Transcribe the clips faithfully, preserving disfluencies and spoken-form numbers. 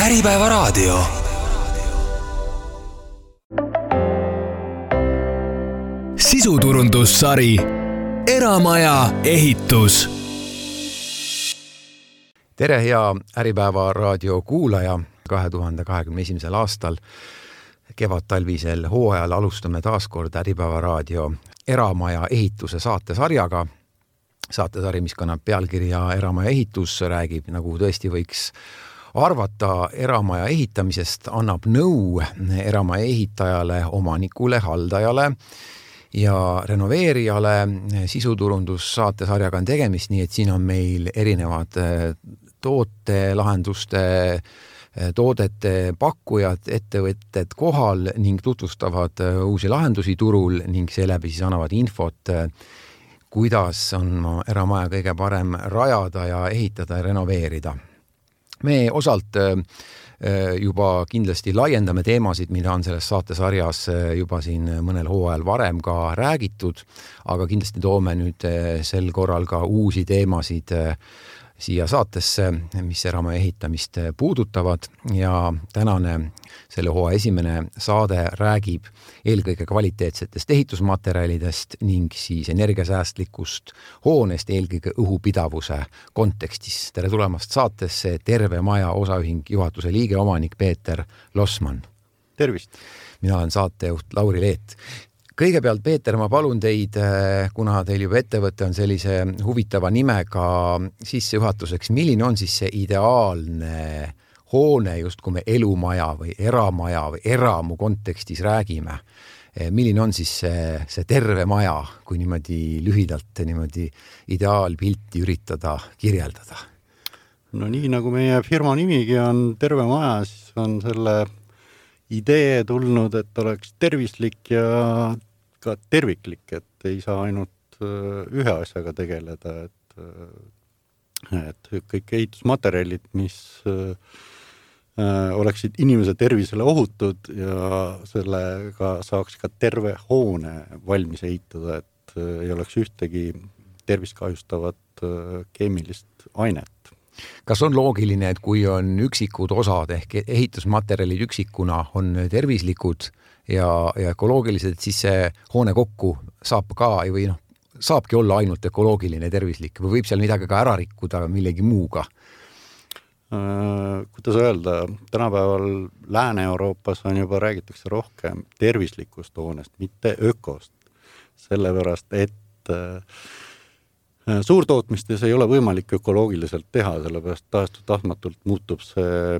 Äripäeva raadio. Sisuturundussari Eramaja ehitus. Tere, hea Äripäeva raadio kuulaja. kahe tuhande kahekümne esimesel aastal kevadtalvisel hooajal alustame taas kord Äripäeva raadio Eramaja ehituse saatesarjaga. Saatesari, mis kannab pealkirja Eramaja ehitus, räägib, nagu tõesti võiks arvata, eramaja ehitamisest, annab nõu eramaja ehitajale, omanikule, haldajale ja renoveerijale. Sisuturundus saatesarjaga on tegemist, nii et siin on meil erinevad tootelahenduste, toodete pakkujad, ettevõtted kohal ning tutvustavad uusi lahendusi turul ning seeläbi siis annavad infot, kuidas on eramaja kõige parem rajada ja ehitada ja renoveerida. Me osalt juba kindlasti laiendame teemasid, mida on selles saatesarjas juba siin mõnel hooajal varem ka räägitud, aga kindlasti toome nüüd sel korral ka uusi teemasid siia saatesse, mis eramaja ehitamist puudutavad, ja tänane selle hooaja esimene saade räägib eelkõige kvaliteetsetest ehitusmaterjalidest ning siis energiasäästlikust hoonest, eelkõige õhupidavuse kontekstis. Tere tulemast saatesse Terve Maja osaühing juhatuse liige, omanik Peeter Lossmann. Tervist! Mina olen saatejuht Lauri Leet. Kõigepealt, Peeter, ma palun teid, kuna teil juba ettevõte on sellise huvitava nimega sissejuhatuseks, milline on siis see ideaalne hoone, just kui me elumaja või eramaja või eramu kontekstis räägime? Milline on siis see, see terve maja, kui niimoodi lühidalt niimoodi ideaalpilti üritada kirjeldada? No nii, nagu meie firma nimigi on Terve Maja, siis on selle idee tulnud, et oleks tervislik ja ka terviklik, et ei saa ainult ühe asjaga tegeleda, et, et kõik ehitusmaterjalid, mis oleksid inimese tervisele ohutud ja sellega saaks ka terve hoone valmis ehitada, et ei oleks ühtegi tervist kahjustavat keemilist ainet. Kas on loogiline, et kui on üksikud osad ehk ehitusmaterjalid üksikuna on tervislikud ja, ja ökoloogilised, siis see hoone kokku saab ka või noh, saabki olla ainult ökoloogiline tervislik või võib seal midagi ka ära rikkuda millegi muuga? Äh, kuidas öelda, tänapäeval Lääne-Euroopas on juba räägitakse rohkem tervislikust hoonest, mitte ökost, sellepärast et äh, suurtootmistes ei ole võimalik ökoloogiliselt teha, sellepärast taastutahtmatult muutub see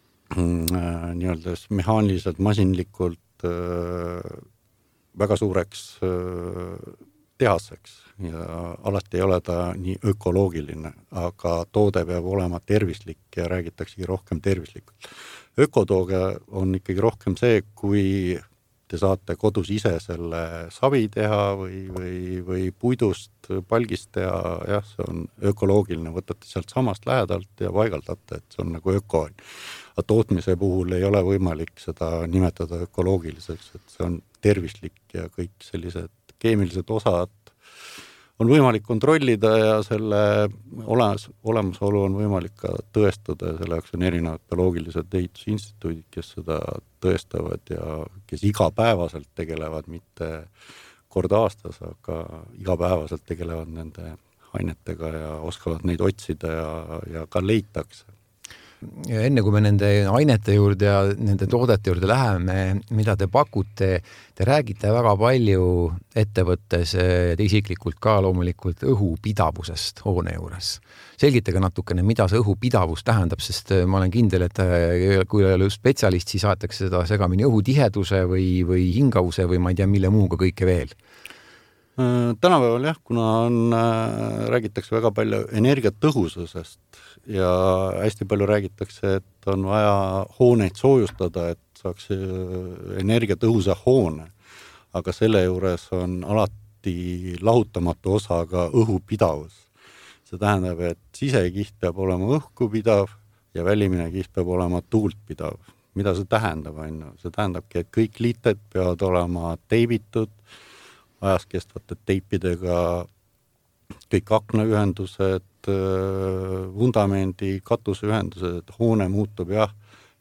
äh, nii-öelda mehaaniliselt, masinlikult äh, väga suureks äh, tehaseks ja alati ei ole ta nii ökoloogiline, aga toode peab olema tervislik ja räägitaksegi rohkem tervislikult. Ökotooge on ikkagi rohkem see, kui te saate kodus ise selle savi teha või, või, või puidust, palgist teha, jah, see on ökoloogiline, võtate sealt samast lähedalt ja paigaldate, et see on nagu öko. Aga tootmise puhul ei ole võimalik seda nimetada ökoloogiliseks, et see on tervislik ja kõik sellised keemilised osad on võimalik kontrollida ja selle olemas, olemasolu on võimalik ka tõestada ja selle jaoks on erinevad bioloogilised ehitusinstituudid, kes seda tõestavad ja kes igapäevaselt tegelevad, mitte kord aastas, aga igapäevaselt tegelevad nende ainetega ja oskavad neid otsida ja, ja ka leitakse. Ja enne kui me nende ainete juurde ja nende toodete juurde läheme, mida te pakute, te räägite väga palju ettevõttes ja te isiklikult ka loomulikult õhupidavusest hoone juures. Selgitage natukene, mida see õhupidavus tähendab, sest ma olen kindel, et kui ei ole just spetsialist, siis aetakse seda segamini õhutiheduse või, või hingavuse või ma ei tea, mille muuga kõike veel. Tänapäeval jah, kuna on, räägitakse väga palju energiatõhususest ja hästi palju räägitakse, et on vaja hooneid soojustada, et saaks energiatõhusa hoone, aga selle juures on alati lahutamatu osa ka õhupidavus. See tähendab, et sisekiht peab olema õhkupidav ja välimine kiht peab olema tuult pidav. Mida see tähendab? See tähendabki, et kõik liited peavad olema teibitud, ajaskestvate teipidega, kõik aknaühendused, vundamendi, katuseühendused, et hoone muutub jah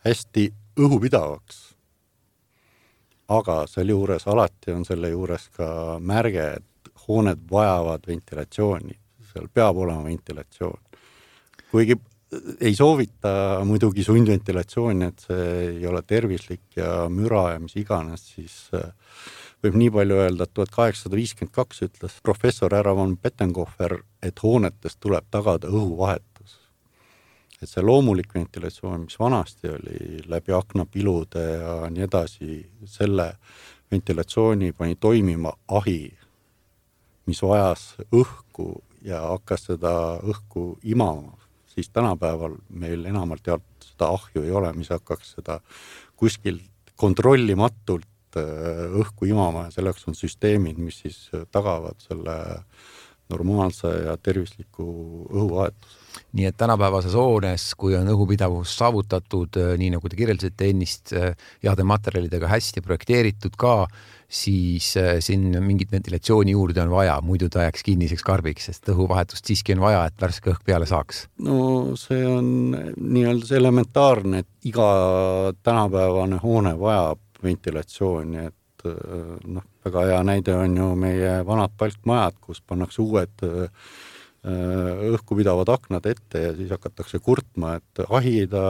hästi õhupidavaks. Aga selle juures alati on selle juures ka märge, et hooned vajavad ventilatsiooni. Seal peab olema ventilatsioon. Kuigi ei soovita muidugi sundventilatsiooni, et see ei ole tervislik ja müra ja mis iganes, siis võib nii palju öelda, et tuhat kaheksasada viiskümmend kaks ütles professor härra von Pettenkofer, et hoonetest tuleb tagada õhuvahetus. Et see loomulik ventilatsioon, mis vanasti oli läbi aknapilude ja nii edasi, selle ventilatsiooni pani toimima ahi, mis vajas õhku ja hakkas seda õhku imama. Siis tänapäeval meil enamalt jaolt seda ahju ei ole, mis hakkaks seda kuskilt kontrollimatult õhku imama ja selleks on süsteemid, mis siis tagavad selle normaalse ja tervisliku õhuvahetus. Nii et tänapäevases hoones, kui on õhupidavus saavutatud, nii nagu te kirjeldasite ennist, heade materjalidega hästi projekteeritud ka, siis siin mingit ventilatsiooni juurde on vaja, muidu ta jääks kinniseks karbiks, sest õhuvahetust siiski on vaja, et värske õhk peale saaks. No see on nii-öelda see elementaarne, et iga tänapäevane hoone vajab ventilatsiooni, et noh, väga hea näide on ju meie vanad palkmajad, kus pannakse uued õhku pidavad aknad ette ja siis hakatakse kurtma, et ahida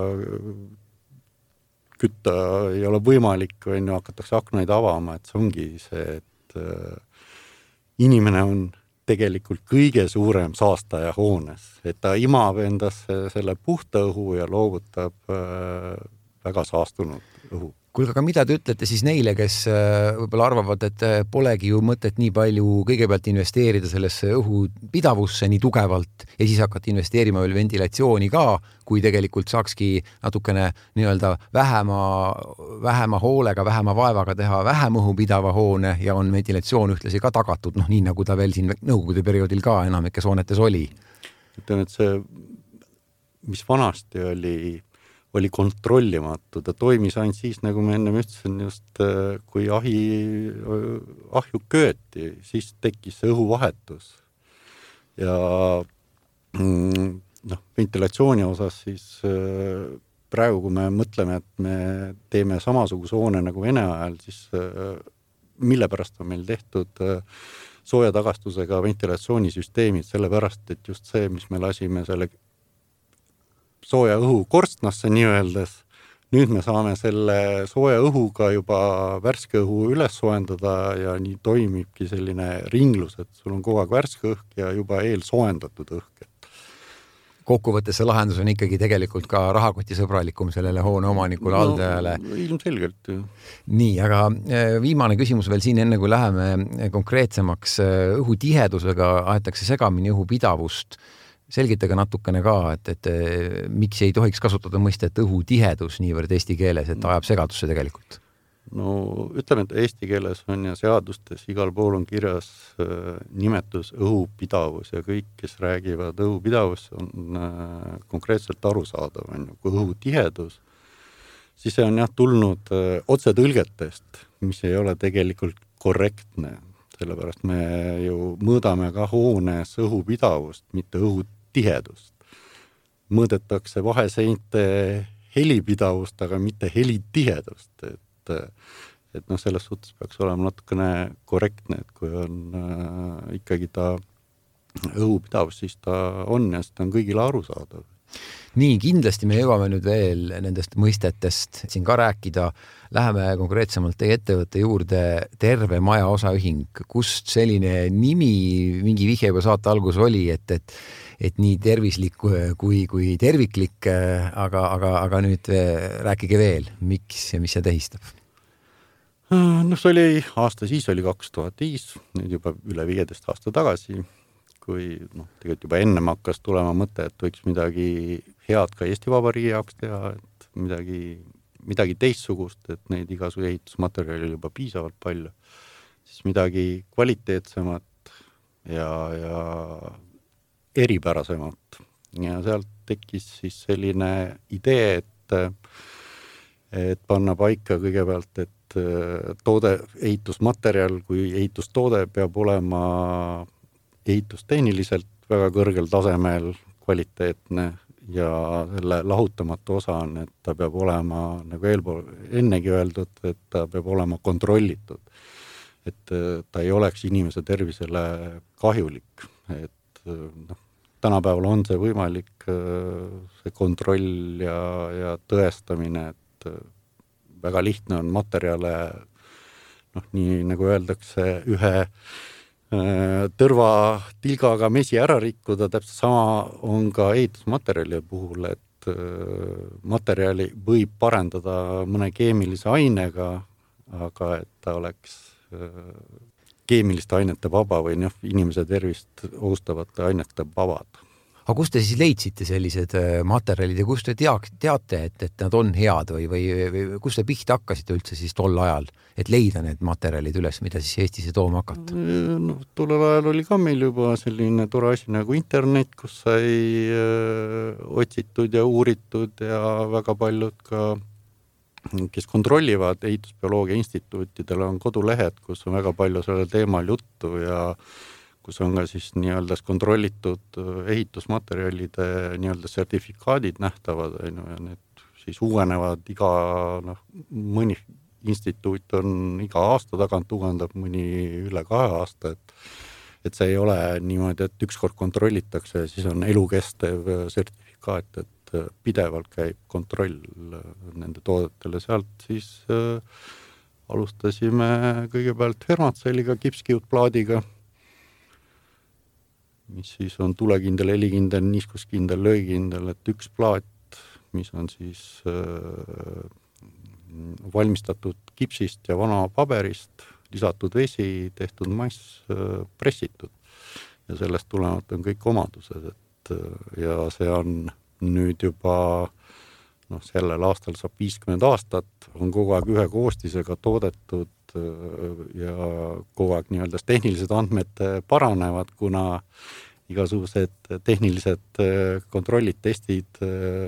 kütta ei ole võimalik, või hakatakse aknaid avama, et see ongi see, et inimene on tegelikult kõige suurem saastaja hoones, et ta imab endasse selle puhta õhu ja loovutab väga saastunud õhu. Kuulge, aga mida te ütlete siis neile, kes võib-olla arvavad, et polegi ju mõtet nii palju kõigepealt investeerida sellesse õhupidavusse nii tugevalt ja siis hakata investeerima veel ventilatsiooni ka, kui tegelikult saakski natukene nii-öelda vähema, vähema hoolega, vähema vaevaga teha vähem õhupidava hoone ja on ventilatsioon ühtlasi ka tagatud, noh nii nagu ta veel siin nõukogude perioodil ka enamikes hoonetes oli. Ütlen, et see, mis vanasti oli oli kontrollimatu, ta toimis ainult siis, nagu me enne ütlesin, just kui ahi, ahju kööti, siis tekkis õhuvahetus. Ja noh, ventilatsiooni osas siis praegu, kui me mõtleme, et me teeme samasuguse hoone nagu Vene ajal, siis mille pärast on meil tehtud sooja tagastusega ventilatsioonisüsteemid, sellepärast, et just see, mis me lasime selle sooja õhu korstnasse nii öeldes. Nüüd me saame selle sooja õhuga juba värske õhu üles soojendada ja nii toimibki selline ringlus, et sul on kogu aeg värske õhk ja juba eel soojendatud õhk. Kokkuvõttes see lahendus on ikkagi tegelikult ka rahakotisõbralikum sellele hoone omanikule no, haldajale. Ilmselgelt ju. Nii, aga viimane küsimus veel siin, enne kui läheme konkreetsemaks. Õhutihedusega aetakse segamini õhupidavust. Selgitage natukene ka, et, et miks ei tohiks kasutada mõistet õhutihedus niivõrd eesti keeles, et ajab segadusse tegelikult? No ütleme, et eesti keeles on ja seadustes igal pool on kirjas äh, nimetus õhupidavus ja kõik, kes räägivad õhupidavus, on äh, konkreetselt arusaadav. On ju. Kui õhutihedus, siis see on jah tulnud äh, otsetõlgetest, mis ei ole tegelikult korrektne. Sellepärast me ju mõõdame ka hoones õhupidavust, mitte õhutihedust. Mõõdetakse vaheseinte helipidavust, aga mitte helitihedust. Et, et noh, selles suhtes peaks olema natukene korrektne, et kui on äh, ikkagi ta õhupidavus, siis ta on ja siis ta on kõigile arusaadav. Nii, kindlasti me jõuame nüüd veel nendest mõistetest siin ka rääkida. Läheme konkreetsemalt teie ettevõtte juurde Terve Maja osaühing. Kust selline nimi, mingi vihje juba saate algus oli, et, et, et nii tervislik kui, kui terviklik, aga, aga, aga nüüd rääkige veel, miks ja mis see tähistab? No see oli aasta, siis oli kaks tuhat viis, nüüd juba üle viieteist aasta tagasi, kui noh, tegelikult juba ennem hakkas tulema mõte, et võiks midagi head ka Eesti Vabariigi jaoks teha, et midagi, midagi teistsugust, et neid igasu ehitusmaterjali juba piisavalt palju, siis midagi kvaliteetsemat ja, ja eripärasemat. Ja sealt tekkis siis selline idee, et, et panna paika kõigepealt, et toode, ehitusmaterjal kui ehitustoode peab olema ehitustehniliselt väga kõrgel tasemel, kvaliteetne ja selle lahutamatu osa on, et ta peab olema, nagu eelpool ennegi öeldud, et ta peab olema kontrollitud. Et ta ei oleks inimese tervisele kahjulik. Et noh, tänapäeval on see võimalik, see kontroll ja, ja tõestamine, et väga lihtne on materjale, noh, nii nagu öeldakse, ühe tõrva tilgaga mesi ära rikkuda, täpselt sama on ka ehitusmaterjali puhul, et materjali võib parendada mõne keemilise ainega, aga et ta oleks keemiliste ainete vaba või noh, inimese tervist ohustavate ainete vabad. Aga kus te siis leidsite sellised materjalid ja kus te teak, teate, et, et nad on head või, või, või kus te pihta hakkasite üldse siis tol ajal, et leida need materjalid üles, mida siis Eestisse tooma hakata? No, tollel ajal oli ka meil juba selline tore asi nagu internet, kus sai öö, otsitud ja uuritud ja väga paljud ka, kes kontrollivad ehitusbioloogia instituutidel on kodulehed, kus on väga palju sellel teemal juttu ja kus on ka siis nii-öelda kontrollitud ehitusmaterjalide nii-öelda sertifikaadid nähtavad ja need siis uuenevad iga, noh, mõni instituut on iga aasta tagant uuendab mõni üle kahe aasta, et, et see ei ole niimoodi, et ükskord kontrollitakse ja siis on elukestev sertifikaat, et pidevalt käib kontroll nende toodetele. Sealt siis äh, alustasime kõigepealt Fermatselliga, kipskiudplaadiga, mis siis on tulekindel, helikindel, niiskuskindel, löögikindel, et üks plaat, mis on siis äh, valmistatud kipsist ja vana paberist, lisatud vesi, tehtud mass, äh, pressitud. Ja sellest tulenevalt on kõik omadused, et äh, ja see on nüüd juba, noh, sellel aastal saab viiskümmend aastat, on kogu aeg ühe koostisega toodetud ja kogu aeg nii-öelda tehnilised andmed paranevad, kuna igasugused tehnilised kontrollid, testid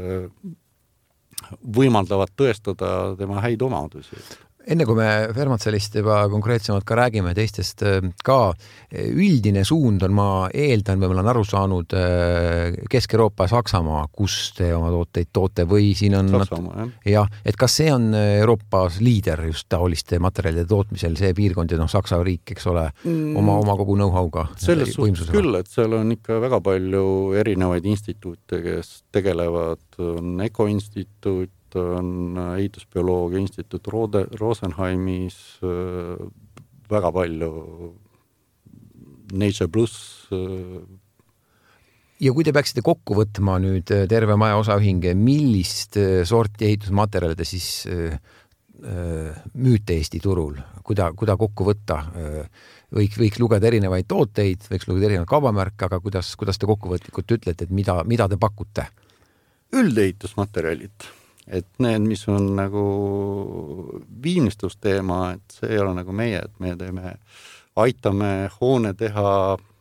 võimaldavad tõestada tema häid omadusi. Enne kui me Fermatsellist juba konkreetsemalt ka räägime teistest ka, üldine suund on, ma eeldan, või ma olen aru saanud, Kesk-Euroopa ja Saksamaa, kus te oma tooteid toote või siin on... Saksamaa, jah. jah. Et kas see on Euroopas liider just taoliste materjalide tootmisel, see piirkond ja noh, Saksa riik, eks ole, oma, oma kogu know-how'ga? Selles suhtes küll, et seal on ikka väga palju erinevaid instituute, kes tegelevad, on Eko-instituut, on ehitusbioloogia instituut Rode, Rosenheimis, väga palju Nature Plus. Ja kui te peaksite kokku võtma nüüd terve maja osaühing, millist sorti ehitusmaterjali te siis müüte Eesti turul? Kuda, kuda kokku võtta? Võiks, võiks lugeda erinevaid tooteid, võiks lugeda erinevaid kaubamärke, aga kuidas, kuidas te kokkuvõtlikult ütlete, et mida, mida te pakute? Üldehitusmaterjalid. Et need, mis on nagu viimistlusteema, et see ei ole nagu meie, et me teeme, aitame hoone teha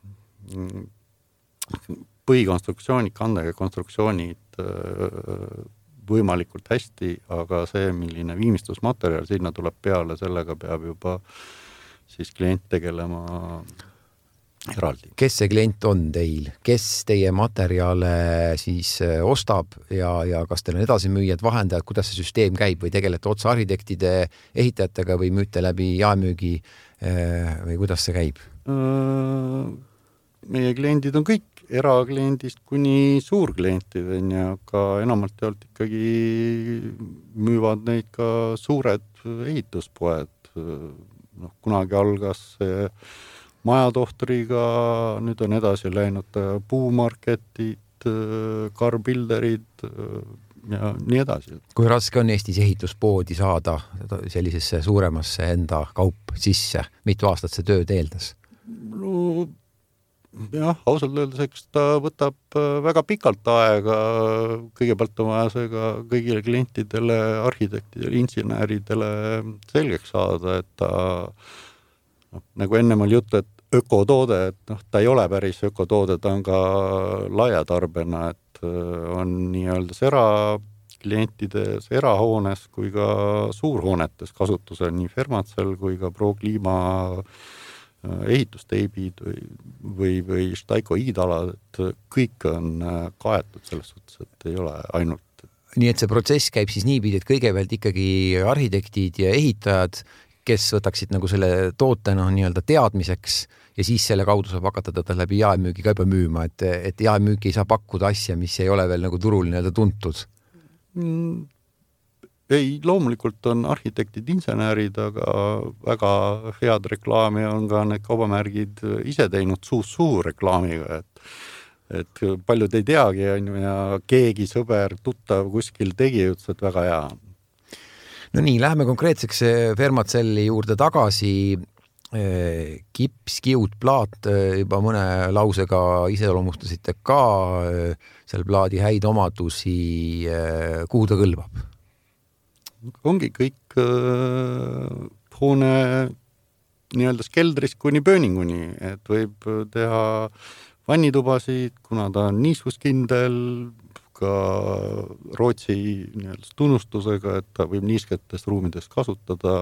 põhikonstruktsioonid, kandega konstruktsioonid võimalikult hästi, aga see, milline viimistlusmaterjal sinna tuleb peale, sellega peab juba siis klient tegelema eraldi. Kes see klient on teil? Kes teie materjale siis ostab ja, ja kas teil on edasimüüjad, vahendajad, kuidas see süsteem käib või tegelete otsa arhitektide, ehitajatega või müüte läbi jaemüügi või kuidas see käib? Meie kliendid on kõik erakliendist kuni suurklientideni, aga enamalt jaolt ikkagi müüvad neid ka suured ehituspoed. Noh, kunagi algas see majatohtriga, nüüd on edasi läinud puumarketid, carbuilderid ja nii edasi. Kui raske on Eestis ehituspoodi saada sellisesse suuremasse enda kaup sisse? Mitu aastat see tööd eeldas? No, jah, ausalt öeldes, eks ta võtab väga pikalt aega. Kõigepealt on vaja see ka kõigile klientidele, arhitektidele, inseneridele selgeks saada, et ta no, nagu ennem oli juttu, et ökotoode, et noh, ta ei ole päris ökotoode, ta on ka laiatarbena, et on nii-öelda sera klientides erahoones kui ka suurhoonetes kasutusel nii Fermatsel kui ka ProKliima ehitusteibid või, või, või Staiko iidalad, et kõik on kaetud selles suhtes, et ei ole ainult. Nii et see protsess käib siis niipidi, et kõigepealt ikkagi arhitektid ja ehitajad, kes võtaksid nagu selle tootena nii-öelda teadmiseks ja siis selle kaudu saab hakata teda läbi jaemüügi ka juba müüma, et, et jaemüüki ei saa pakkuda asja, mis ei ole veel nagu turul nii-öelda tuntud. Mm, ei, loomulikult on arhitektid, insenerid, aga väga head reklaami on ka need kaubamärgid ise teinud suus-suu reklaamiga, et, et paljud ei teagi ja keegi sõber, tuttav kuskil tegi, ütles, et väga hea. No nii, läheme konkreetseks Fermacelli juurde tagasi. Kips, kiud, plaat, juba mõne lausega iseloomustasite ka seal plaadi häid omadusi, kuhu ta kõlbab? Ongi kõik äh, hoone nii-öelda keldrist kuni pööninguni, et võib teha vannitubasid, kuna ta on niiskuskindel, ka Rootsi nii-öelda tunnustusega, et ta võib niisketes ruumides kasutada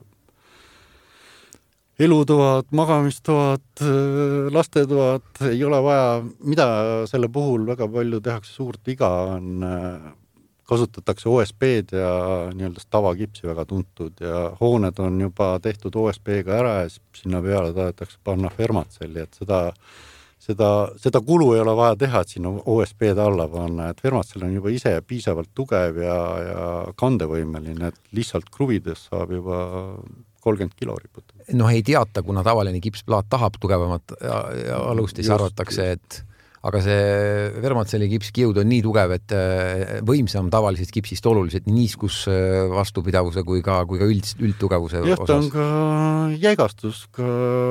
elutoad, magamistoad, lastetoad, ei ole vaja, mida selle puhul väga palju tehakse suurt viga, on kasutatakse O S P-d ja nii-öelda tavakipsi väga tuntud ja hooned on juba tehtud O S P-ga ära ja sinna peale tahetakse panna Fermacelli, et seda, seda, seda kulu ei ole vaja teha, et sinna O S P-d alla panna, et Fermacell on juba ise piisavalt tugev ja, ja kandevõimeline, et lihtsalt kruvides saab juba kolmkümmend kilo riputada. Noh, ei teata, kuna tavaline kipsplaat tahab tugevamat ja, ja alust siis arvatakse, et aga see Fermacelli kipskiud on nii tugev, et võimsam tavalisest kipsist oluliselt nii niiskus vastupidavuse kui ka, kui ka üld, üldtugevuse osas. Jah, ta on ka jäigastus, ka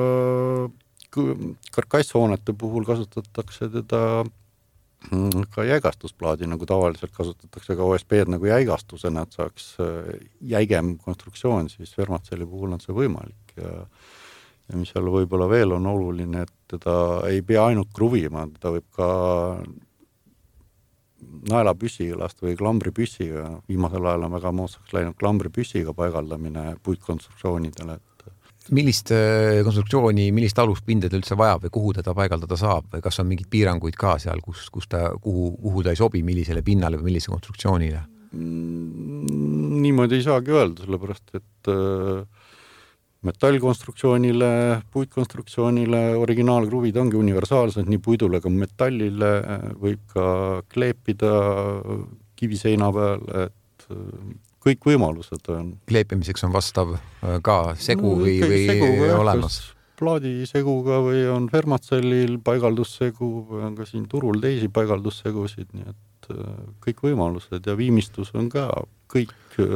karkasshoonete puhul kasutatakse teda ka jäigastusplaadi, nagu tavaliselt kasutatakse ka O S P-d nagu jäigastusena, et saaks jäigem konstruktsioon, siis Fermacelli puhul on see võimalik ja ja mis seal võib-olla veel on oluline, et teda ei pea ainult kruvima, teda võib ka naelapüssiga lasta või klambripüssiga. Viimasel ajal on väga moodsaks läinud klambripüssiga paigaldamine puitkonstruktsioonidele. Millist konstruktsiooni, millist aluspinda ta üldse vajab või kuhu teda paigaldada saab või kas on mingid piiranguid ka seal, kus, kus ta, kuhu, kuhu ta ei sobi, millisele pinnale või millise konstruktsioonile? Mm, niimoodi ei saagi öelda, sellepärast, et metallkonstruktsioonile, puitkonstruktsioonile, originaalkruvid ongi universaalsed, nii puidule ka metallile, võib ka kleepida kiviseina peal, et kõik võimalused on. Kleepimiseks on vastav ka segu no, või, või seguga, olemas? Plaadiseguga või on Fermacellil paigaldussegu või on ka siin turul teisi paigaldussegusid, nii et kõik võimalused ja viimistus on ka kõik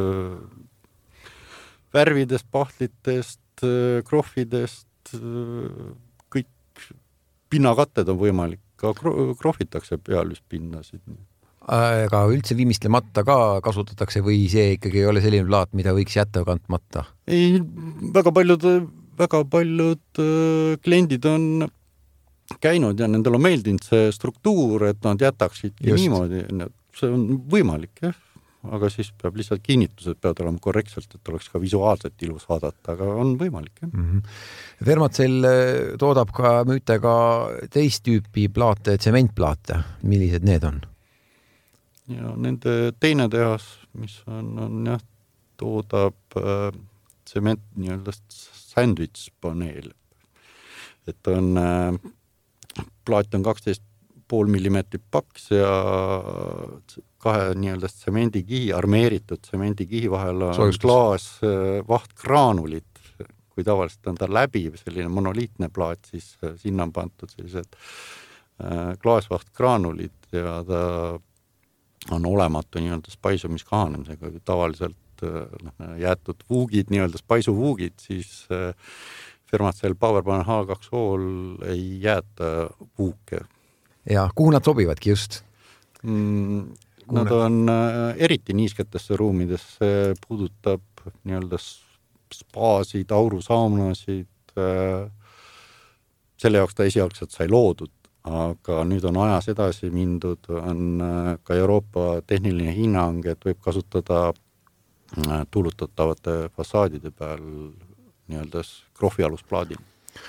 värvidest, pahtlitest, krohvidest, kõik pinnakatted on võimalik, ka krohvitakse pealüspinnasid. Aga üldse viimistlemata ka kasutatakse või see ikkagi ei ole selline plaat, mida võiks jätta kantmata? Ei, väga paljud, väga paljud kliendid on käinud ja nendel on meeldinud see struktuur, et nad jätaksidki Just. niimoodi. See on võimalik, jah. Aga siis peab lihtsalt kinnitused peavad olema korrektselt, et oleks ka visuaalselt ilus vaadata, aga on võimalik. Jah. Mm-hmm. Fermacell toodab ka müütega teist tüüpi plaate, tsementplaate. Millised need on? Ja nende teine tehas, mis on, on jah, toodab äh, tsement nii-öelda sandwich paneel. Et on äh, plaat on kaksteist pool millimeetrit paks ja kahe nii-öelda tsemendikihi, armeeritud tsemendikihi vahel on Soojustus. klaas vahtgraanulit. Kui tavaliselt on ta läbi selline monoliitne plaat, siis sinna on pandud sellised klaasvahtgraanulit ja ta on olematu nii-öelda spaisumiskahanemisega. Tavaliselt jäetud vuugid, nii-öelda spaisuvuugid, siis Fermacell Powerban H kaks O-l ei jäeta vuuke. Ja kuhu nad sobivadki just? Mm, nad on äh, eriti niisketesse ruumidesse, puudutab nii-öelda spaasid, aurusaunasid, äh, selle jaoks ta esialgselt sai loodud, aga nüüd on ajas edasi mindud, on äh, ka Euroopa tehniline hinnang, et võib kasutada äh, tuulutatavate fassaadide peal nii-öelda krohvialusplaadil.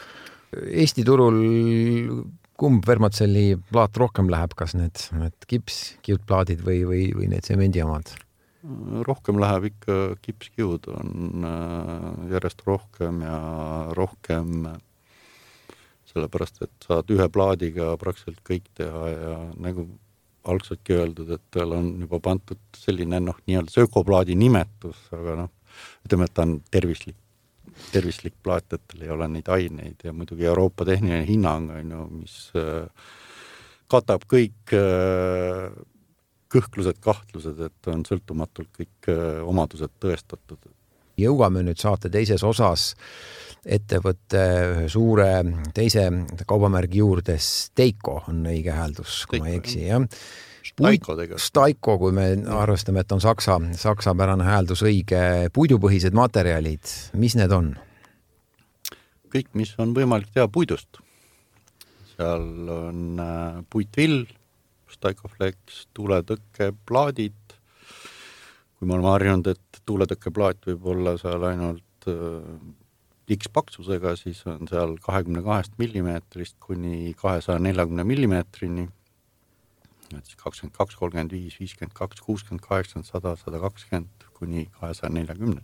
Eesti turul kumb Vermacelli plaat rohkem läheb, kas need, need kips, kiudplaadid või, või, või need semendi omad? Rohkem läheb ikka kipskiud, on järjest rohkem ja rohkem, sellepärast, et saad ühe plaadiga praktiliselt kõik teha ja nagu algseltki öeldud, et tal on juba pandud selline noh, nii-öelda söökoplaadi nimetus, aga noh, ütleme, et ta on tervislik. tervislik plaat, et tal ei ole neid aineid ja muidugi Euroopa tehniline hinnang, mis katab kõik kõhklused, kahtlused, et on sõltumatult kõik omadused tõestatud. Jõuame nüüd saate teises osas ettevõtte suure teise kaubamärgi juurde. Steiko on õige hääldus, kui Steiko, ma ei eksi, jah. Staiko tegelikult. Staiko, kui me arvestame, et on saksa, saksapärane hääldus õige, puidupõhised materjalid, mis need on? Kõik, mis on võimalik teha puidust. Seal on puitvill, Staikoflex, tuuletõkkeplaadid. Kui me oleme harjunud, et tuuletõkkeplaat võib olla seal ainult X paksusega, siis on seal kahekümne kahest millimeetrist kuni kahesaja neljakümne millimeetrini. kakskümmend kaks, kolmkümmend viis, viiskümmend kaks, kuuskümmend kaheksa, sada, sada kakskümmend kuni kahesaja neljakümne.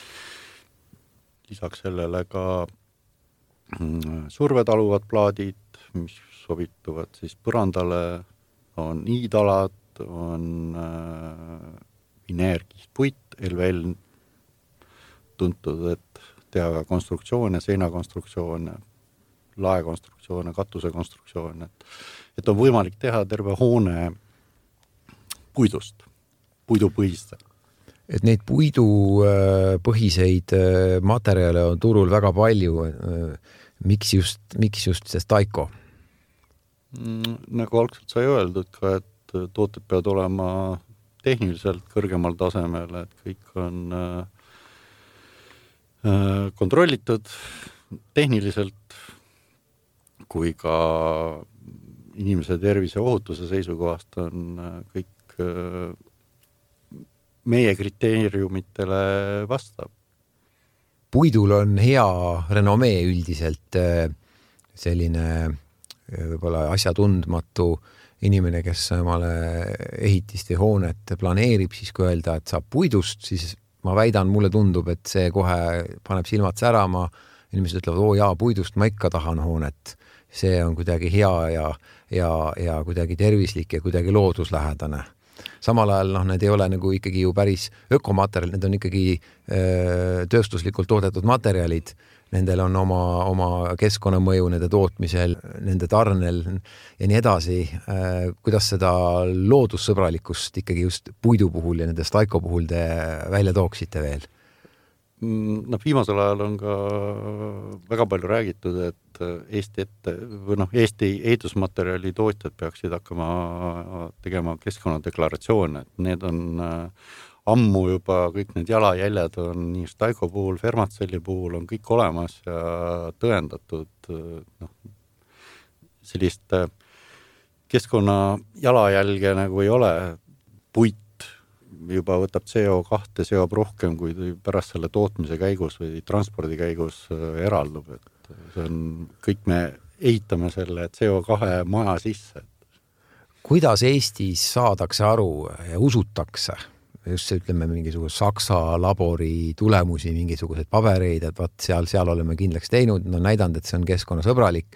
Lisaks sellele ka survetaluvad plaadid, mis sobituvad siis põrandale, on iidalad, on vineerkispuit, L V L tuntud, et teha konstruktsioone, seinakonstruktsioone, laekonstruktsioone, katusekonstruktsioone, et, et on võimalik teha terve hoone puidust, puidupõhiste. Et neid puidupõhiseid materjale on turul väga palju. Miks just, miks just see Staiko? Nagu algselt sai öeldud ka, et tooted peavad olema tehniliselt kõrgemal tasemel, et kõik on kontrollitud tehniliselt kui ka inimese tervise ohutuse seisukohast on kõik meie kriteeriumitele vastab. Puidul on hea renomee üldiselt, selline võib-olla asjatundmatu inimene, kes omale ehitist ja hoonet planeerib, siis kui öelda, et saab puidust, siis ma väidan, mulle tundub, et see kohe paneb silmad särama, inimesed ütlevad, oo jaa, puidust ma ikka tahan hoonet. See on kuidagi hea ja, ja, ja kuidagi tervislik ja kuidagi looduslähedane. Samal ajal noh, need ei ole nagu ikkagi ju päris ökomaterjal, need on ikkagi öö, tööstuslikult toodetud materjalid. Nendel on oma, oma keskkonnamõju nende tootmisel, nende tarnel ja nii edasi. Kuidas seda loodussõbralikkust ikkagi just puidu puhul ja nende Staiko puhul te välja tooksite veel? No, viimasel ajal on ka väga palju räägitud, et Eesti ette, või noh, Eesti ehitusmaterjali tootjad peaksid hakkama tegema keskkonnadeklaratsioone, et need on ammu juba kõik need jalajäljed on nii Staiko puhul, Vermacelli puhul on kõik olemas ja tõendatud, noh, sellist keskkonna jalajälge nagu ei ole. Puit juba võtab C O kahe, seob rohkem, kui pärast selle tootmise käigus või transpordi käigus eraldub. Et see on, kõik me ehitame selle C O kahe maja sisse. Kuidas Eestis saadakse aru ja usutakse? Just see, ütleme, mingisuguse Saksa labori tulemusi, mingisuguseid pabereid, et vaat seal, seal oleme kindlaks teinud, no näidanud, et see on keskkonnasõbralik.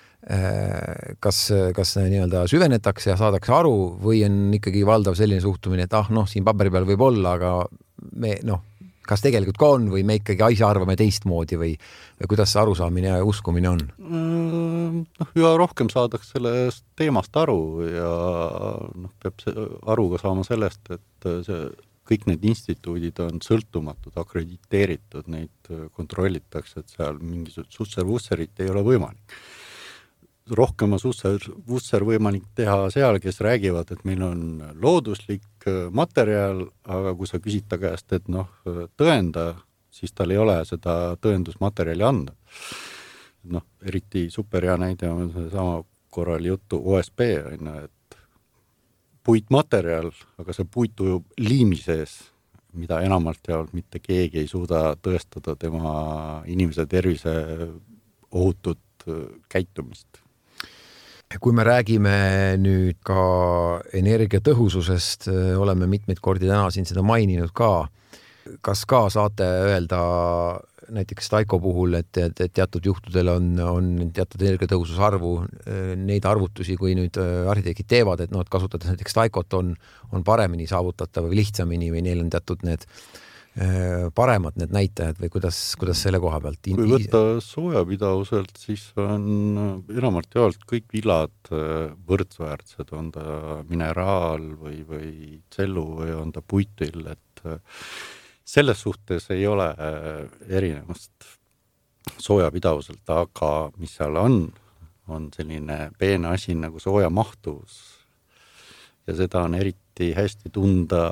Kas, kas nii-öelda süvenetakse ja saadakse aru või on ikkagi valdav selline suhtumine, et ah, noh, siin paberi peal võib olla, aga me, noh, kas tegelikult ka on või me ikkagi aisa arvame teistmoodi või, või kuidas see arusaamine ja uskumine on? Noh, üha rohkem saadakse sellest teemast aru ja noh, peab aru ka saama sellest, et see, kõik need instituudid on sõltumatud, akrediteeritud, neid kontrollitakse, et seal mingisugust susser-vusserit ei ole võimalik. Rohkem on susser võimalik teha seal, kes räägivad, et meil on looduslik materjal, aga kui sa küsid ta käest, et noh, tõenda, siis tal ei ole seda tõendusmaterjali anda. Noh, eriti super hea näide on sama korral juttu O S B, et puitmaterjal, aga see puit ujub liimi sees, mida enamalt ja mitte keegi ei suuda tõestada tema inimese tervise ohutut käitumist. Kui me räägime nüüd ka energiatõhususest, oleme mitmeid kordi täna siin seda maininud ka, kas ka saate öelda näiteks Staiko puhul, et, et, et teatud juhtudel on, on teatud energiatõhususarvu neid arvutusi, kui nüüd arhitektid teevad, et noh, et kasutades näiteks Staikot on, on paremini saavutatav või lihtsamini või neil on teatud need paremad need näitajad või kuidas, kuidas selle koha pealt? Kui võtta soojapidavuselt, siis on enamalt jaolt kõik vilad võrdsväärsed, on ta mineraal või, või tsellu või on ta puitvill, et selles suhtes ei ole erinevust soojapidavuselt, aga mis seal on, on selline peene asi nagu soojamahtuvus ja seda on eriti hästi tunda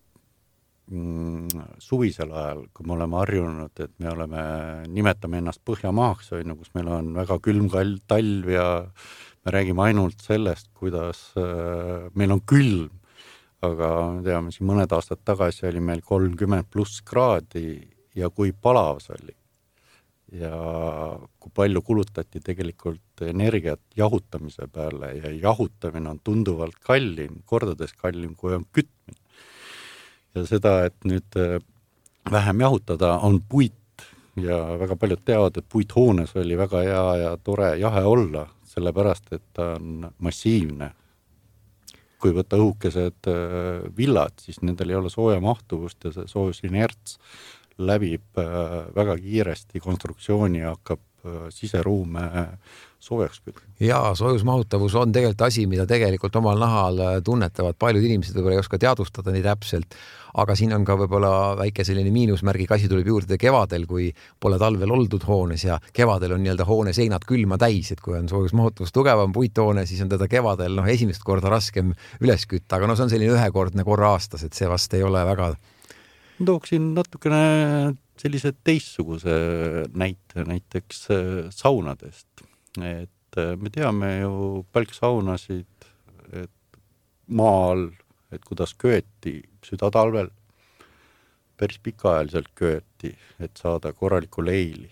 suvisel ajal, kui me oleme harjunud, et me oleme, nimetame ennast Põhjamaaks, kus meil on väga külm talv ja me räägime ainult sellest, kuidas meil on külm, aga me teame, siin mõned aastad tagasi oli meil kolmkümmend pluss kraadi ja kui palav see oli. Ja kui palju kulutati tegelikult energiat jahutamise peale ja jahutamine on tunduvalt kallim, kordades kallim, kui on kütmine. Ja seda, et nüüd vähem jahutada, on puit ja väga paljud teavad, et puithoones oli väga hea ja tore jahe olla, sellepärast, et ta on massiivne. Kui võtta õhukesed villad, siis nendel ei ole soojamahtuvust ja see soojusinerts läbib väga kiiresti konstruktsiooni ja hakkab siseruume soojaks küll. Jaa, soojusmahutavus on tegelikult asi, mida tegelikult omal nahal tunnetavad paljud inimesed, võib-olla ei oska teadvustada nii täpselt, aga siin on ka võib-olla väike selline miinusmärgi asi tuleb juurde kevadel, kui pole talvel oldud hoones ja kevadel on nii-öelda hoone seinad külma täis, et kui on soojusmahutavus tugevam puithoone, siis on teda kevadel noh, esimest korda raskem üles kütta, aga no see on selline ühekordne korra aastas, et see vast ei ole väga... Tooksin natukene sellise teistsuguse näite näiteks saunadest, et me teame ju palksaunasid, et maal, et kuidas köeti südatalvel, päris pikaajaliselt köeti, et saada korraliku leili.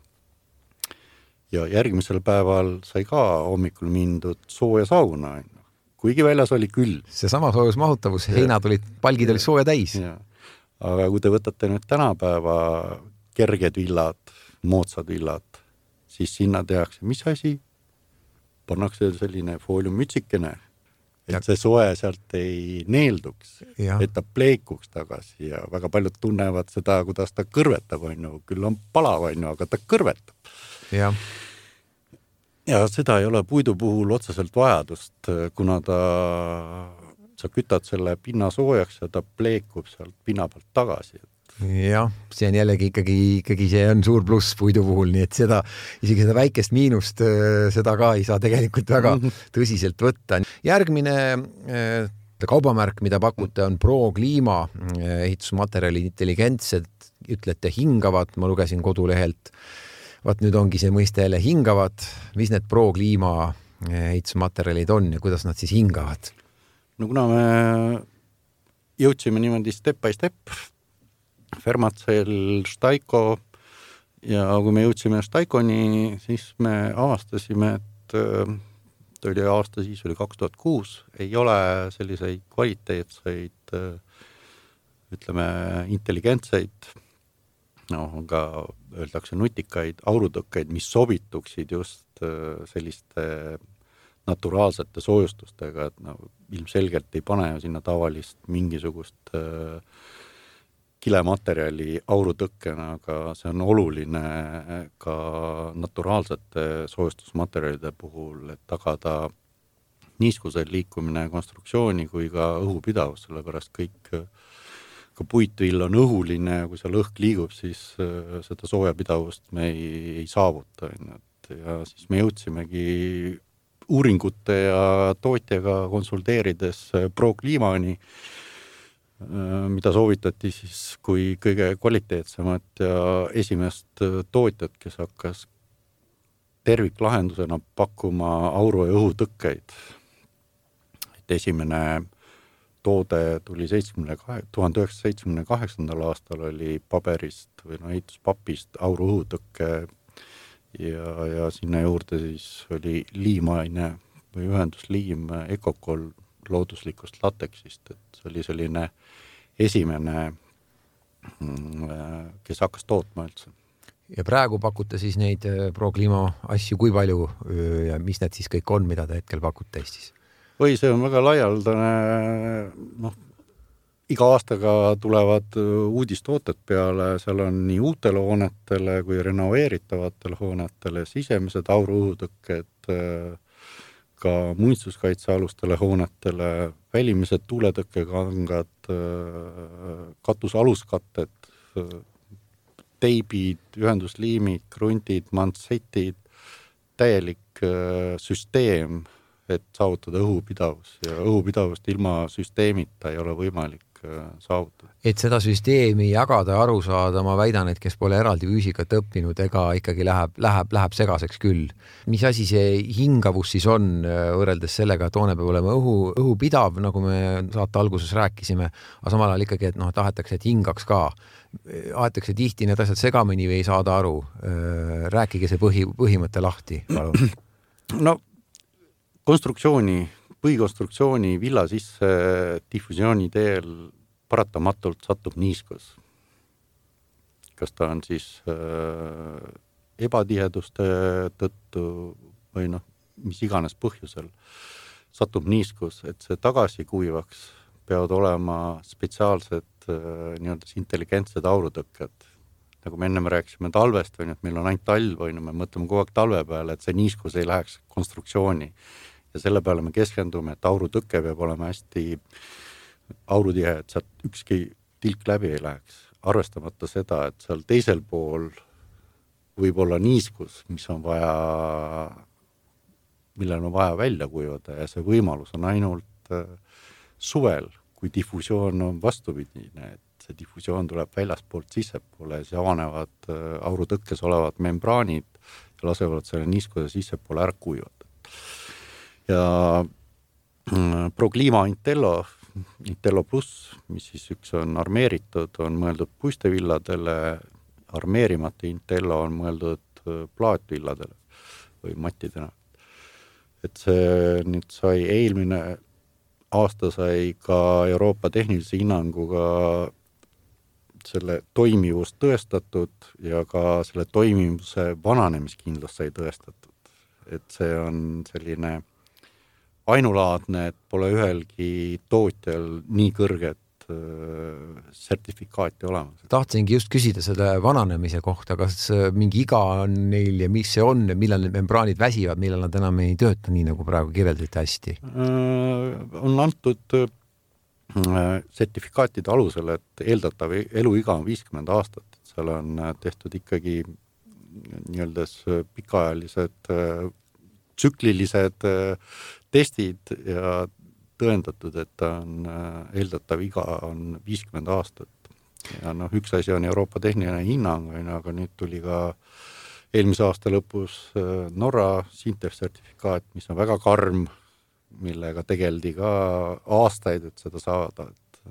Ja järgmisel päeval sai ka hommikul mindud sooja sauna, kuigi väljas oli küll. See sama soojusmahutavus, heinad olid, palgid olid sooja täis. Ja. Aga kui te võtate nüüd tänapäeva kerged villad, moodsad villad, siis sinna tehakse, mis asi? Pannakse selline fooliummütsikene, et ja. See soe sealt ei neelduks, ja. Et ta pleekuks tagasi ja väga paljud tunnevad seda, kuidas ta kõrvetab, on ju, küll on palav, on ju, aga ta kõrvetab. Ja. Ja seda ei ole puidu puhul otseselt vajadust, kuna ta... sa kütad selle pinna soojaks ja ta pleekub sealt pinna pealt tagasi. Jah, see on jällegi ikkagi, ikkagi see on suur pluss puidu puhul, nii et seda, isegi seda väikest miinust, seda ka ei saa tegelikult väga tõsiselt võtta. Järgmine kaubamärk, mida pakute, on Pro Kliima, ehitusmaterjali intelligentsed, ütlete hingavad, ma lugesin kodulehelt. Vaat nüüd ongi see mõiste jälle hingavad, mis need Pro Kliima ehitusmaterjalid on ja kuidas nad siis hingavad? No kuna me jõudsime niimoodi step by step, Fermacell, Staiko ja kui me jõudsime Staikoni, siis me avastasime, et ta oli aasta, siis oli kaks tuhat kuus, ei ole selliseid kvaliteetseid, ütleme, intelligentseid, no on ka öeldakse nutikaid aurutõkkeid, mis sobituksid just selliste naturaalsete soojustustega, et no, ilmselgelt ei pane sinna tavalist mingisugust äh, kilematerjali aurutõkkena, aga see on oluline ka naturaalsete soojustusmaterjalide puhul, et tagada niiskusel liikumine konstruktsiooni kui ka õhupidavus, sellepärast kõik ka puitvill on õhuline ja kui seal õhk liigub, siis äh, seda soojapidavust me ei, ei saavuta. Ja siis me jõudsimegi uuringute ja tootjaga konsulteerides Pro Kliimani, mida soovitati siis kui kõige kvaliteetsemat ja esimest tootjat, kes hakkas terviklahendusena pakkuma auru- ja õhutõkkeid. Et esimene toode tuli tuhande üheksasaja seitsmekümne kaheksandal aastal oli paberist või no ehituspapist auru-õhutõkke ja, ja sinna juurde siis oli liimaine või ühendusliim Ecocol looduslikust lateksist, et see oli selline esimene, kes hakkas tootma üldse. Ja praegu pakute siis neid ProClima asju, kui palju ja mis need siis kõik on, mida te hetkel pakute Eestis? Või see on väga laialdane, noh, iga aastaga tulevad uudistooted peale, seal on nii uutele hoonetele kui renoveeritavatele hoonetele, sisemised auruõhutõkked, ka muinsuskaitsealustele hoonetele, välimised tuuletõkkekangad, katusaluskatted, teibid, ühendusliimid, krundid, mantsetid, täielik süsteem, et saavutada õhupidavus ja õhupidavust ilma süsteemita ei ole võimalik saavutada. Et seda süsteemi jagada, aru saada, ma väidan, et kes pole eraldi füüsikat õppinud, ega ikkagi läheb, läheb, läheb segaseks küll. Mis asi see hingavus siis on võrreldes sellega, et hoone peab olema õhu, õhupidav, nagu me saate alguses rääkisime, aga samal ajal ikkagi, et noh, tahetakse, et hingaks ka. Aetakse tihti need asjad segamini või ei saada aru. Rääkige see põhi, põhimõte lahti. No, konstruktsiooni, põhikonstruktsiooni villa sisse diffusiooni teel paratamatult satub niiskus. Kas ta on siis äh, ebatiheduste tõttu või noh, mis iganes põhjusel satub niiskus, et see tagasi kuivaks peavad olema spetsiaalsed äh, nii-öelda intelligentsed aurutõkked. Nagu me ennem rääkisime talvest, või nüüd meil on ainult talv, või me mõtleme kogu aeg talve peale, et see niiskus ei läheks konstruktsiooni. Ja selle peale me keskendume, et aurutõkke peab olema hästi aurutihe, et sealt ükski tilk läbi ei läheks. Arvestamata seda, et seal teisel pool võib olla niiskus, mis on vaja, millel on vaja välja kuivada ja see võimalus on ainult suvel, kui diffusioon on vastupidine, et see diffusioon tuleb väljaspoolt sissepoole ja see avanevad aurutõkkes olevad membraanid ja lasevad selle niiskuse sissepoole ära kuivata. Ja ProClima Intello, Intello Plus, mis siis üks on armeeritud, on mõeldud puistevilladele, armeerimata Intello on mõeldud plaatvilladele või mattidena. Et see nüüd sai eelmine aasta sai ka Euroopa tehnilise hinnanguga selle toimivust tõestatud ja ka selle toimivuse vananemiskindlus sai tõestatud. Et see on selline ainulaadne, et pole ühelgi tootjal nii kõrget äh, sertifikaati olemas. Tahtsingi just küsida selle vananemise kohta, kas mingi iga on neil ja mis see on, millal need membraanid väsivad, millal nad enam ei tööta nii, nagu praegu kirjeldite hästi? Äh, on antud äh, sertifikaatide alusel, et eeldatav eluiga on viiskümmend aastat. Seal on tehtud ikkagi nii-öeldes pikaajalised äh, tsüklilised testid ja tõendatud, et ta on eeldatav iga on viiskümmend aastat. Ja noh, üks asi on Euroopa tehniline hinnang, aga nüüd tuli ka eelmise aasta lõpus Norra Sintef-sertifikaat, mis on väga karm, millega tegeldi ka aastaid, et seda saada.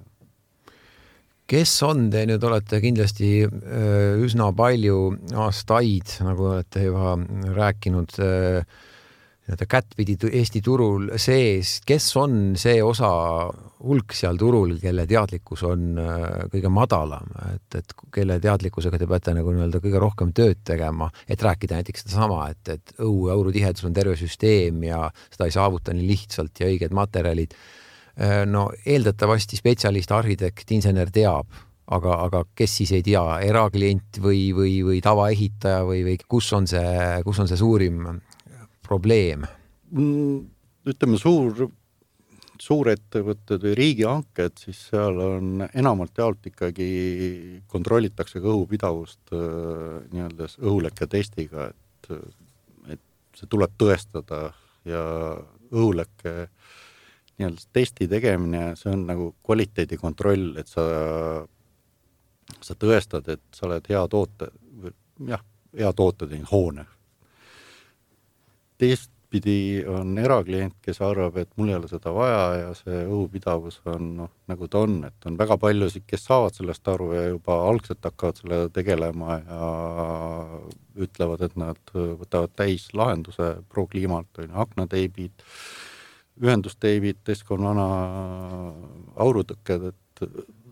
Kes on, te nüüd olete kindlasti üsna palju aastaid, nagu olete juba rääkinud, kättpidi Eesti turul sees, kes on see osa hulk seal turul, kelle teadlikkus on kõige madalam, et, et kelle teadlikkusega te peate nagu nii-öelda kõige rohkem tööd tegema, et rääkida näiteks seda sama, et, et õhu ja aurutihedus on terve süsteem ja seda ei saavuta nii lihtsalt ja õiged materjalid. No eeldatavasti spetsialist, arhitekt, insener teab, aga, aga kes siis ei tea, eraklient või, või, või tavaehitaja või, või kus on see, kus on see suurim probleem? Ütleme, suur, suurettevõtted või riigihanked, siis seal on enamalt jaolt ikkagi kontrollitakse ka õhupidavust nii-öelda õhulekke testiga, et, et see tuleb tõestada ja õhulekke nii-öelda testi tegemine, see on nagu kvaliteedikontroll, et sa, sa tõestad, et sa oled hea toote, jah, hea toote teinud hoone. Teist teistpidi on eraklient, kes arvab, et mul ei ole seda vaja ja see õhupidavus on noh, nagu ta on, et on väga paljusid, kes saavad sellest aru ja juba algselt hakkavad selle tegelema ja ütlevad, et nad võtavad täis lahenduse ProKliimalt, on aknateibid, ühendusteibid, Escon-Vana aurutõkked, et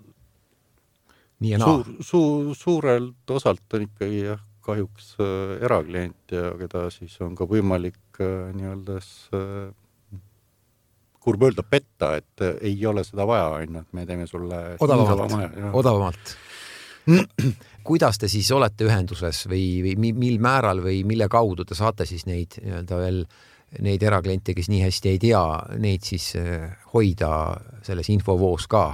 Nii ja suur, suur, suurelt osalt on ikkagi jah, kahjuks äh, eraklient ja keda siis on ka võimalik äh, nii-öeldes äh, kurb öelda petta, et äh, ei ole seda vaja, on, et me teeme sulle odavamalt, odavamalt. Kuidas te siis olete ühenduses või, või mil määral või mille kaudu te saate siis neid nii-öelda veel neid erakliente, kes nii hästi ei tea, neid siis hoida selles infovoos ka?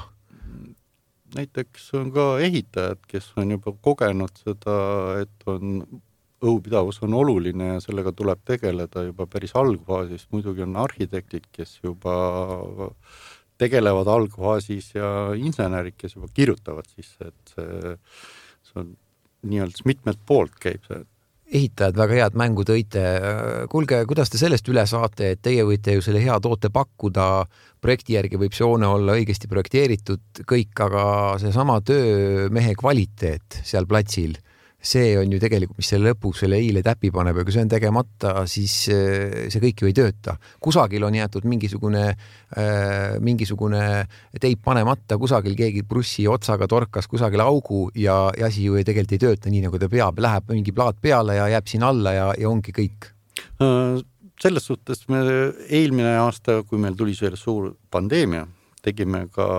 Näiteks on ka ehitajad, kes on juba kogenud seda, et on, õhupidavus on oluline ja sellega tuleb tegeleda juba päris algfaasis. Muidugi on arhitektid, kes juba tegelevad algfaasis ja insenerid, kes juba kirjutavad sisse, et see, see on nii-öelda mitmed poolt käib see. Ehitajad väga head mängu tõite. Kuulge, kuidas te sellest üle saate, et teie võite ju selle hea toote pakkuda, projekti järgi võib see hoone olla õigesti projekteeritud kõik, aga see sama töömehe kvaliteet seal platsil, see on ju tegelikult, mis selle lõpuks selle eile täpi paneb ja kui see on tegemata, siis see kõik ju ei tööta. Kusagil on jäetud mingisugune, äh, mingisugune teip panemata, kusagil keegi brussi otsaga torkas kusagil augu ja, ja asi ju ei, tegelikult ei tööta nii, nagu ta peab. Läheb mingi plaat peale ja jääb siin alla ja, ja ongi kõik. Selles suhtes me eelmine aasta, kui meil tuli see suur pandeemia, tegime ka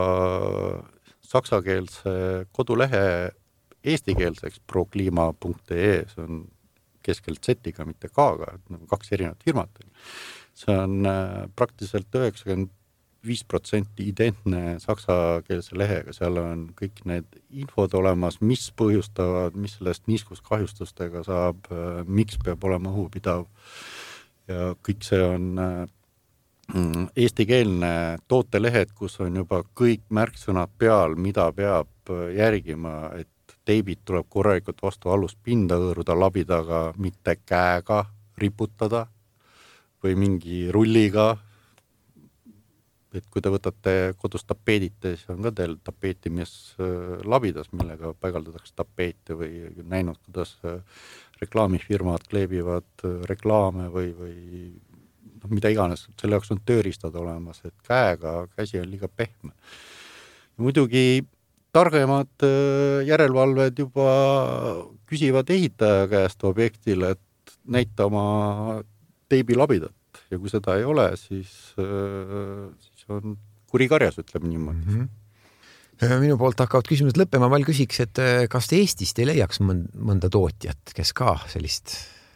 saksakeelse kodulehe eestikeelseks prokliima punkt ee, see on keskelt Z-iga, mitte K-ga, kaks erinevat firmat. See on praktiliselt üheksakümmend viis protsenti identne saksakeelse lehega, seal on kõik need infod olemas, mis põhjustavad, mis sellest niiskuskahjustustega saab, miks peab olema õhupidav ja kõik see on eestikeelne tootelehed, kus on juba kõik märksõnad peal, mida peab järgima, et teibid tuleb korralikult vastu aluspinda hõõruda labidaga, mitte käega riputada või mingi rulliga. Et kui te võtate kodus tapeedite, siis on ka teil tapeetimees labidas, millega paigaldatakse tapeete või näinud, kuidas reklaamifirmad kleebivad reklaame või, või no, mida iganes. Selle jaoks on tööriistad olemas, et käega käsi on liiga pehme. Ja muidugi targemad järelevalved juba küsivad ehitaja käest objektile, et näita oma teibi labidat ja kui seda ei ole, siis, siis on kuri karjas, ütleme niimoodi. Mm-hmm. Minu poolt hakkavad küsimused lõppema, ma küsiks, et kas te Eestist ei leiaks mõnda tootjat, kes ka sellist,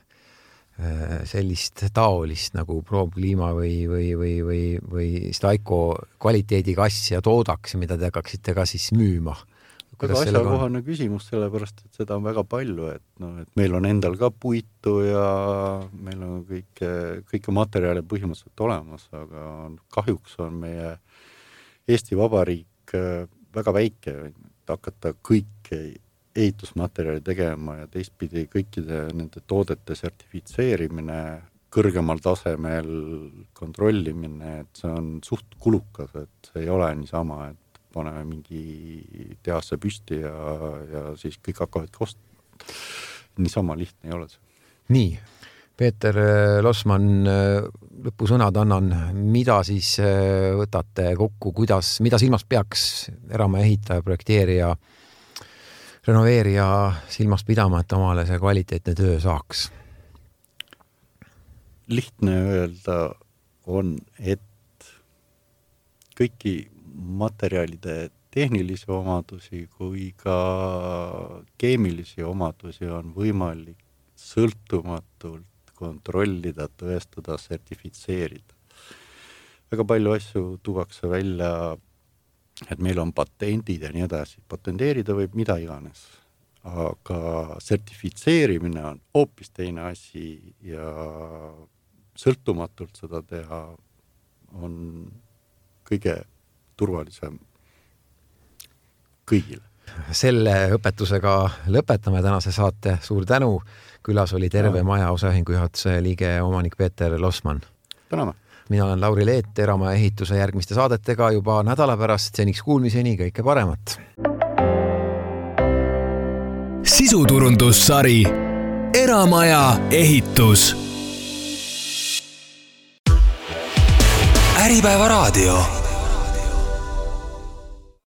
sellist taolist nagu ProKliima või, või, või, või, või Staiko kvaliteediga asja toodaks, mida te hakkaksite ka siis müüma? Väga asjakohane küsimus, sellepärast, et seda on väga palju, et, no, et meil on endal ka puitu ja meil on kõike, kõike materjali põhimõtteliselt olemas, aga kahjuks on meie Eesti Vabariik väga väike, et hakata kõike ehitusmaterjali tegema ja teistpidi kõikide nende toodete sertifitseerimine, kõrgemal tasemel kontrollimine, et see on suht kulukas, et see ei ole niisama, et paneme mingi tehasse püsti ja, ja siis kõik hakkavad kost-. Niisama lihtne ei ole see. Nii, Peeter Losman, lõpusõnad annan, mida siis võtate kokku, kuidas, mida silmas peaks eramaja ehitaja, projekteerija, renoveerija silmas pidama, et omale see kvaliteetne töö saaks? Lihtne öelda on, et kõiki materjalide tehnilisi omadusi kui ka keemilisi omadusi on võimalik sõltumatult kontrollida, tõestada, sertifitseerida. Väga palju asju tuuakse välja, et meil on patendid ja nii edasi. Patenteerida võib mida iganes, aga sertifitseerimine on hoopis teine asi ja sõltumatult seda teha on kõige turvalisem kõigile. selle õpetusega lõpetame tänase saate. Suur tänu. Külas oli Terve Maja osaühingu juhatuse liige omanik Peeter Losman. Täname. Mina olen Lauri Leet, Eramaja ehituse järgmiste saadetega juba nädala pärast. Seniks kuulmiseni kõike paremat. Sisuturundussari Eramaja ehitus. Äripäeva raadio.